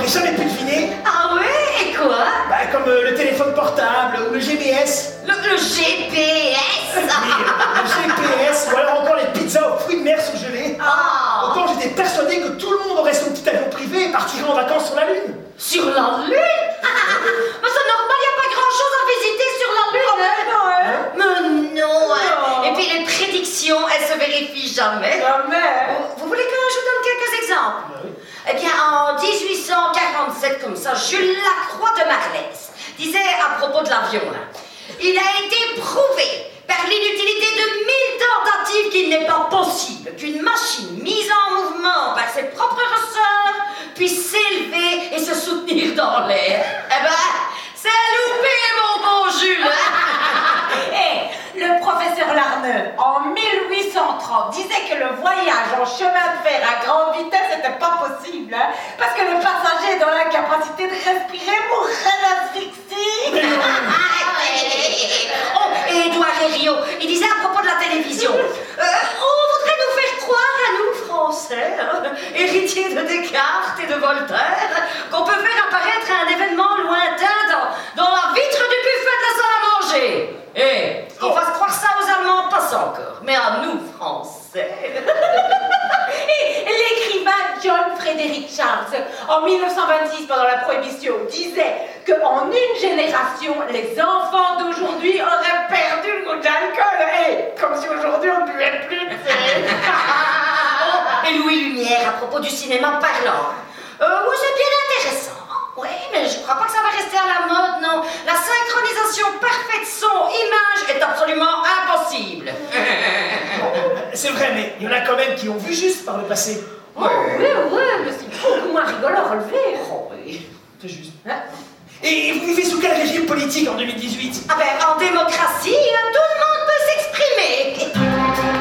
jamais pu deviner. Ah ouais, et quoi? Bah, comme le téléphone portable ou le GPS. Le GPS. Oui, le GPS, ou alors encore les pizzas aux fruits de mer surgelés. Ah. Autant j'étais persuadé que tout le monde aurait son petit avion privé et partirait en vacances sur la Lune. Sur la Lune? Mais c'est normal, il n'y a pas grand-chose à visiter sur la Lune. Mais non, hein. Et puis les prédictions, elles se vérifient jamais. Jamais. Vous voulez que je vous donne quelques exemples? Oui. Eh bien, en 1847, comme ça, Jules Lacroix de Marlès disait à propos de l'avion, là, il a été prouvé par l'inutilité de 1000 tentatives qu'il n'est pas possible qu'une machine mise en mouvement par ses propres ressorts puisse s'élever et se soutenir dans l'air. Eh ben, c'est loupé, mon bon Jules. Et le professeur Larneux, en 1830, disait que le voyage en chemin de fer à grande vitesse n'était pas possible, hein, parce que le passager dans l'incapacité de respirer mourrait d'asphyxie. Oh, et Édouard Herriot, il disait à propos de la télévision, on voudrait nous faire croire à nous, Français, hein, héritiers de Descartes et de Voltaire, qu'on peut faire apparaître un événement lointain dans la vitre du buffet de la salle à manger. Et qu'on fasse croire ça aux Allemands, pas encore, mais à nous, Français. Et l'écrivain John Frederick Charles, en 1926, pendant la Prohibition, disait qu'en une génération, les enfants d'aujourd'hui auraient perdu le goût de l'alcool. Et comme si aujourd'hui on ne buvait plus. Oh, et Louis Lumière à propos du cinéma parlant. Oui, c'est bien intéressant. Oui, mais je crois pas que ça va rester à la mode, non. La synchronisation parfaite son-image est absolument impossible. C'est vrai, mais il y en a quand même qui ont vu juste par le passé. Oui, mais c'est beaucoup moins rigolo à relever. Oh, oui. C'est juste. Hein? Et vous vivez sous quel régime politique en 2018? Ah ben, en démocratie, hein,